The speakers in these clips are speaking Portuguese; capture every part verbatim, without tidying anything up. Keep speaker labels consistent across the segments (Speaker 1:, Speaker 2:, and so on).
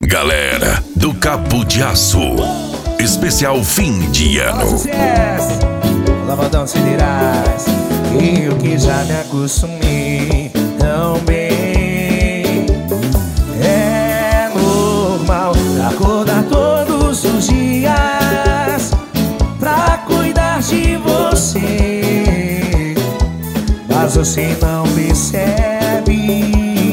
Speaker 1: Galera do Cabo de Aço, especial fim de ano.
Speaker 2: Lavadão Siderais, eu que já me acostumei tão bem. É normal acordar todos os dias pra cuidar de você, mas você não percebe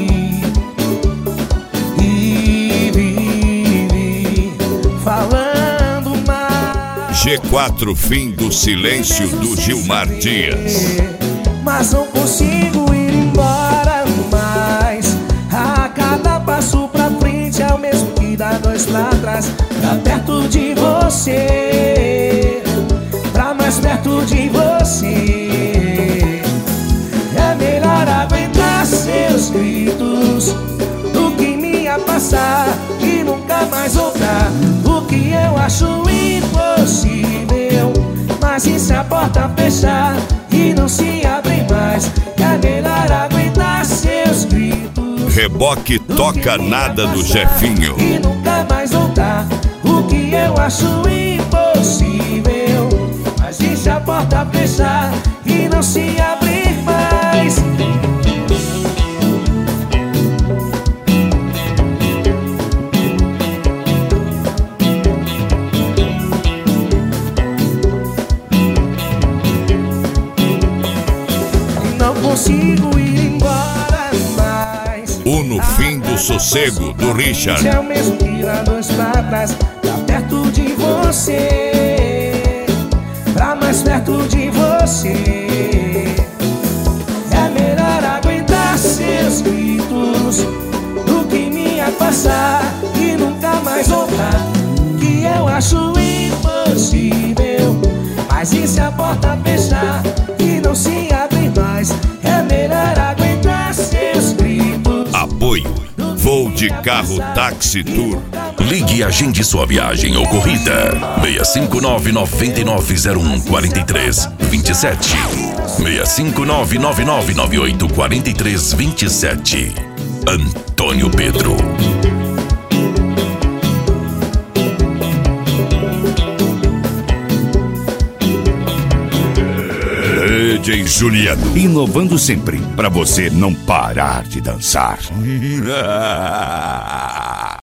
Speaker 2: e vive falando mais.
Speaker 3: G quatro, fim do silêncio do Gilmar Dias.
Speaker 2: Mas não consigo ir embora mais. A cada passo pra frente é o mesmo que dá dois pra trás. Pra perto de você, pra mais perto de você. É melhor aguentar seus gritos do que me passar e nunca mais voltar. O que eu acho impossível, mas e se a porta fechar e não se abre mais? É melhor aguentar seus gritos.
Speaker 3: Reboque Toca Nada do Jefinho.
Speaker 2: E nunca mais voltar. O que eu acho impossível, mas e se a porta fechar e não se abrir mais? Não consigo ir embora mais.
Speaker 3: O No Fim do Sossego do Richard.
Speaker 2: É o mesmo que lá dois pra trás. Pra perto de você, pra mais perto de você. É melhor aguentar seus gritos do que me passar e nunca mais voltar. Que eu acho impossível, mas e se a porta fechar e não se abre mais? É melhor aguentar seus gritos.
Speaker 3: Apoio Voo de Carro Táxi Tour.
Speaker 1: Ligue e agende sua viagem ou corrida. seis cinco nove, nove nove zero um, quatro três dois sete. seis cinco nove, nove nove nove oito, quatro três dois sete. Antônio Pedro.
Speaker 3: D J Juliano.
Speaker 4: Inovando sempre, pra você não parar de dançar.